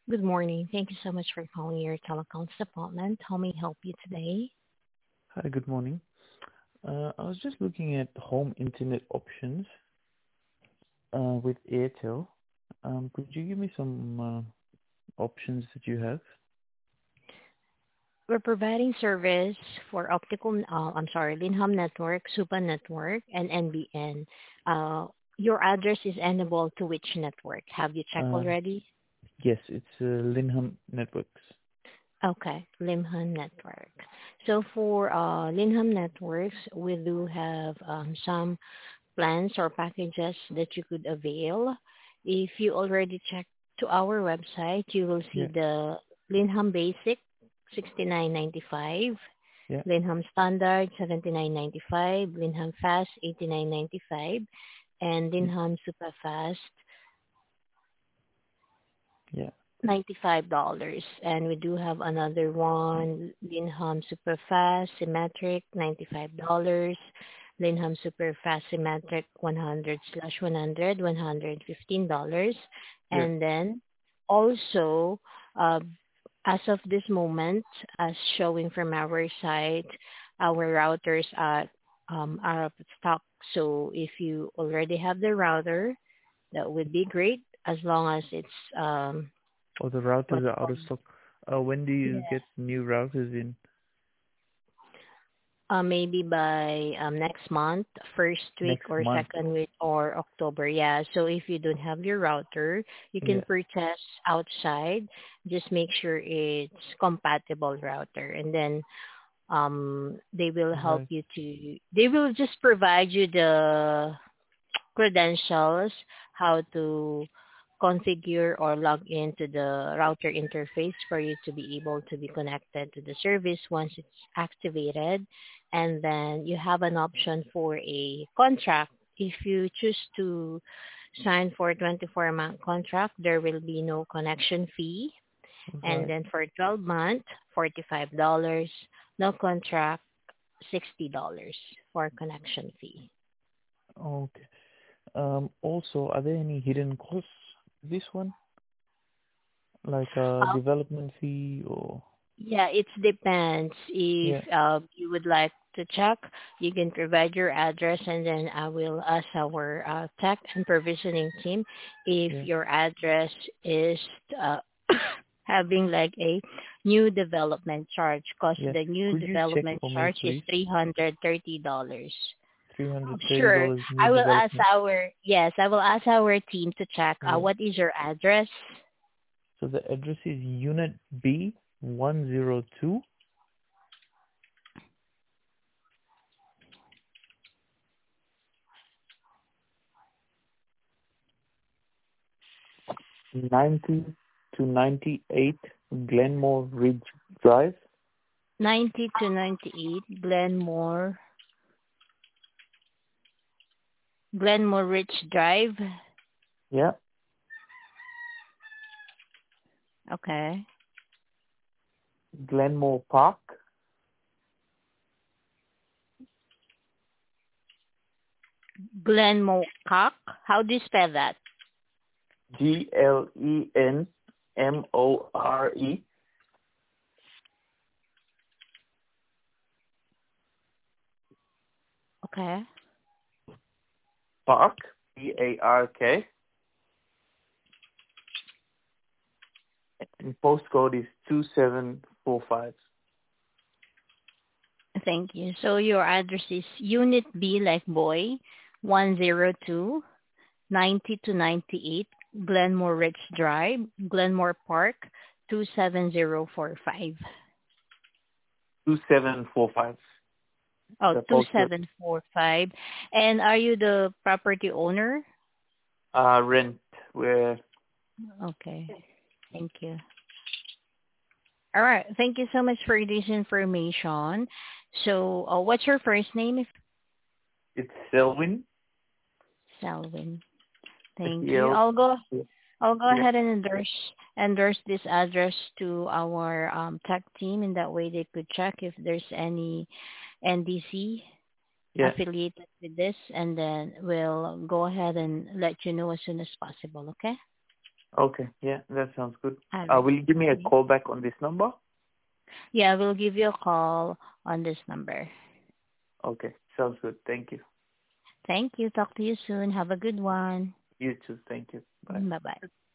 Good morning. Thank you so much for calling your telecoms department. How may I help you today? Hi, good morning. I was just looking at home internet options with Airtel. Could you give me some options that you have? We're providing service for Linham Network, Supa Network, and NBN. Your address is enabled to which network? Have you checked Uh, already? yes, it's Linham Networks. Okay, Linham Network. So for Linham Networks, we do have some plans or packages that you could avail. If you already checked to our website, you will see Yeah, the Linham Basic 69.95, yeah, Linham Standard 79.95, Linham Fast 89.95, and yeah, Linham Super Fast yeah, $95. And we do have another one, Linham Superfast Symmetric, $95. Linham Superfast Symmetric 100/100, $115. yeah. And then also, uh, as of this moment, as showing from our site, our routers are out of stock. So if you already have the router, that would be great as long as it's Oh, the what routers you are out call of stock. When do you yeah. get new routers in? Maybe by next month, first week Next or month. second week or October. Yeah. So if you don't have your router, you can Yeah. purchase outside. Just make sure it's compatible router, and then they will help Right. you to. They will just provide you the credentials, how to configure or log into the router interface for you to be able to be connected to the service once it's activated. And then you have an option for a contract. If you choose to sign for a 24-month contract, there will be no connection fee. And Right. then for 12 months, $45, no contract, $60 for connection fee. Okay. Also, are there any hidden costs? This one, like a development fee or Yeah, it depends. If yeah, you would like to check, you can provide your address, and then I will ask our tech and provisioning team if yeah, your address is uh, having like a new development charge, because yeah. the new Could you check development for me, charge is please? $330. $330 Sure, new I will ask development. our team to check. Yeah. What is your address? So the address is Unit B 102 90 to 98 Glenmore Ridge Drive. 90 to 98 Glenmore Ridge Drive. Yeah. Okay. Glenmore Park. Glenmore Cock. How do you spell that? Glenmore Okay. Park. Park. And postcode is 2745. Thank you. So your address is Unit B like boy, 102, 90 to 98, Glenmore Ridge Drive, Glenmore Park, 27045. 2745. Oh, The two postcode. seven four five. And are you the property owner? Rent. Where Okay. Thank you. All right. Thank you so much for this information. So, what's your first name? it's Selwyn. Selwyn. Thank you. SEL. I'll go Yeah. ahead and endorse this address to our tech team. In that way, they could check if there's any NDC Yeah. affiliated with this, and then we'll go ahead and let you know as soon as possible. Okay? Okay. Yeah, that sounds good. All right. Will you give me a Mhm. call back on this number? Yeah, we'll give you a call on this number. Okay. Sounds good. Thank you. Thank you. Talk to you soon. Have a good one. You too. Thank you. Bye. Bye bye.